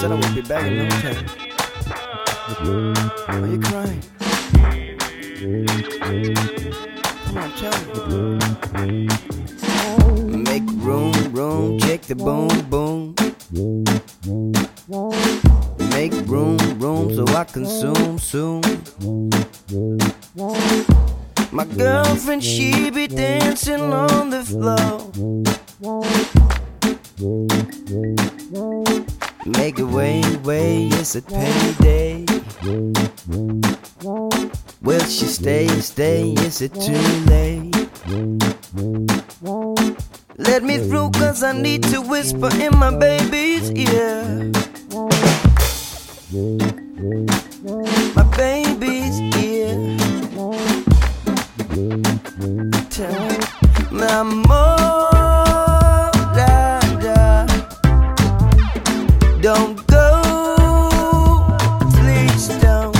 said I would be back in no time. Are you crying? Come on, tell me. Make room, room, check the boom, boom. Make room, room, so I consume soon. My girlfriend, she be dancing on the floor. Make it way, way, it's a payday. Will she stay, is it too late? Let me through, cause I need to whisper in my baby's ear. My baby's ear. Tell me, amor, da, da. Don't go, please don't.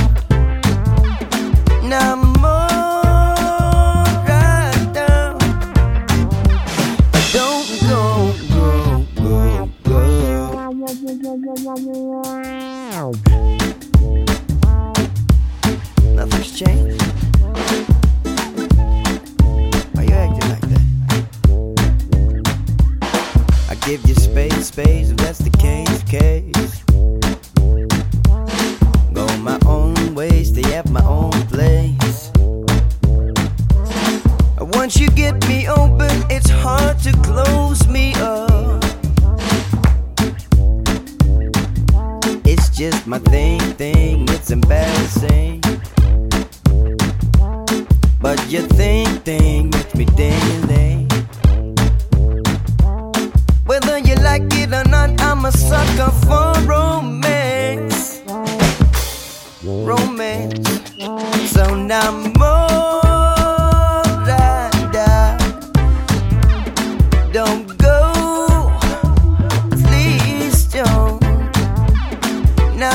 Now more right down. Don't go, go, go, go. Nothing's changed. Why you acting like that? I give you space, space, if that's the case, case. Go my own way, stay at my own place. Once you get me open, it's hard to close me up. It's just my thing, it's embarrassing. But your thing makes me ding. Whether you like it or not, I'm a sucker for